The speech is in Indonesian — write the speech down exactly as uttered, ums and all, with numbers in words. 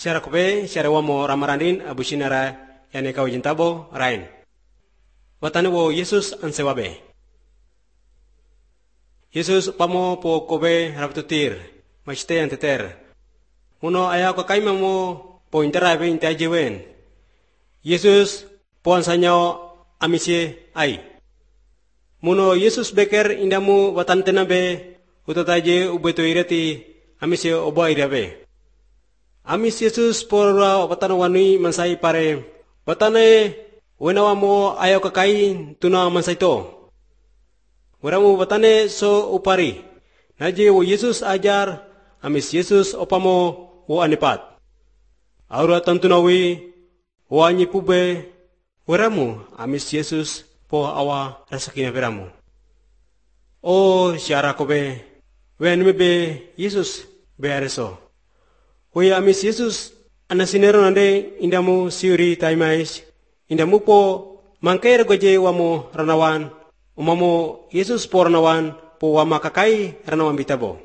Syara kope, syara wamo ramarandin abushinara yani kau jintabo rain. Watane wo Yesus ansewabe. Yesus pamo po kobe raptutir, machite anteter. Uno aya ko kaima mo po interabe intajewen. Yesus po ansanyo amisie ai. Muno Yesus beker indamu watantena be utataje ubeto ireti amisie obo irabe. Amis Yesus pora watana wani mansai pare watane wenawa mo ayo kakai tuna mansai to. Weramu watane so upari. Naje wo Yesus ajar amis Yesus opamo wo anipat. Aura tantunawi wo anyi pube weramu amis Yesus po awa rasakina veramu. Oh syara kobe wen mebe Yesus beareso. Oya amis Yesus anasinero nande indamu siuri taimais indamu po mangkair goje wamo ranawan umamo Yesus po ranawan po wama kakai ranawan bitabo.